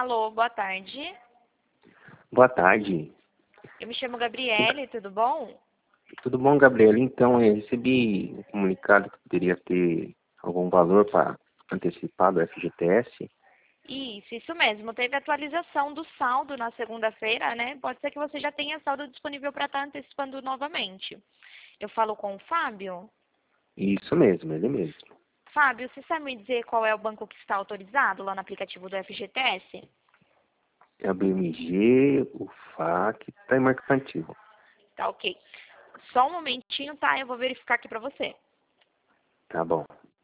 Alô, boa tarde. Boa tarde. Eu me chamo Gabriele, tudo bom? Tudo bom, Gabriela? Então, eu recebi um comunicado que poderia ter algum valor para antecipar do FGTS. Isso mesmo. Teve atualização do saldo na segunda-feira, né? Pode ser que você já tenha saldo disponível para estar antecipando novamente. Eu falo com o Fábio. Isso mesmo, ele mesmo. Fábio, você sabe me dizer qual é o banco que está autorizado lá no aplicativo do FGTS? É a BMG, o FAC, está em mercantil. Tá ok. Só um momentinho, tá? Eu vou verificar aqui para você. Tá bom.